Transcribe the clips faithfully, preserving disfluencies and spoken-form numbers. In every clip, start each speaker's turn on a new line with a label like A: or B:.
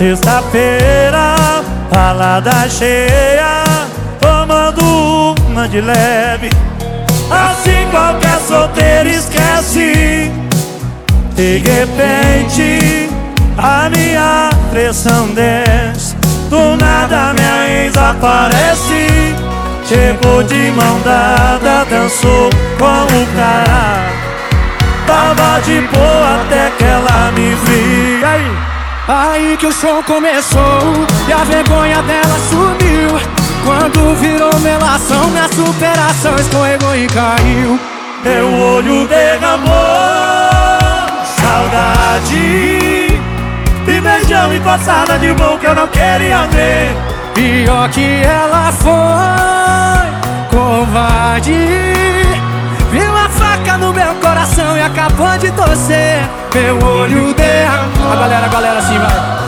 A: Sexta-feira, balada cheia, tomando uma de leve. Assim qualquer solteiro esquece. De repente, a minha pressão desce. Do nada minha ex aparece. Chegou de mão dada, dançou com o cara. Tava de boa até que ela me viu. Aí,
B: aí que o show começou e a vergonha dela sumiu. Quando virou melação, minha superação escorregou e caiu.
A: Meu olho derramou saudade, e beijão e passada de mão que eu não queria ver.
B: Pior que ela foi covarde, viu a faca no meu coração e acabou de torcer. Meu olho derramou. A galera, a galera assim vai.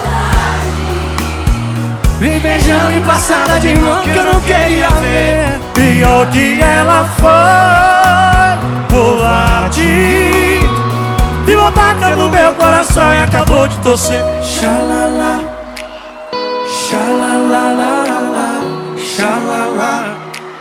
B: Vi beijão e passada de mão que eu não queria ver.
A: Pior que ela foi covarde, viu a faca no meu coração e acabou de torcer.
B: Xalala, xalalalala, xalala,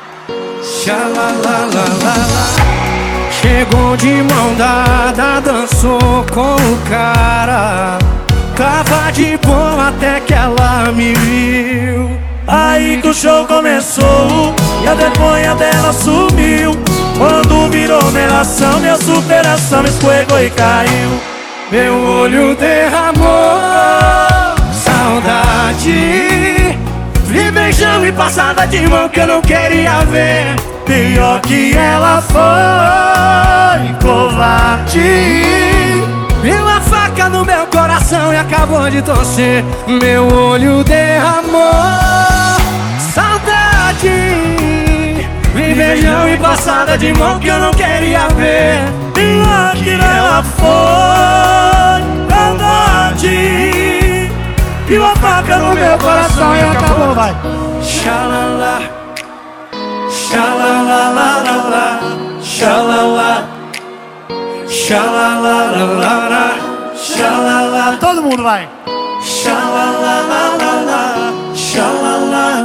B: xalalalala. Chegou de mão dada, dançou com o cara. Tava de boa até que ela me viu.
A: Aí que o show começou e a vergonha dela sumiu. Quando virou melação, minha superação escorregou e caiu.
B: Meu olho derramou saudade, vi beijão e passada de mão que eu não queria ver.
A: Pior que ela foi covarde,
B: viu a faca no meu coração e acabou de torcer. Meu olho derramou saudade, vi beijão e passada de mão que eu não queria ver.
A: Pior que ela foi verdade, viu a faca no meu coração e acabou. Vai.
B: Xalala, xalalalala, xalala, xalalalala, xalala.
A: Todo mundo vai.
B: Xalalalala, xalala,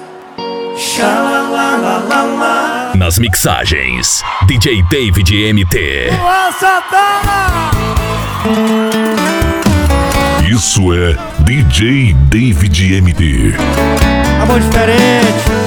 B: xalalalala.
C: Nas mixagens, D J David M T.
A: Boa, Santana!
C: Isso é D J David M T.
A: Amor diferente.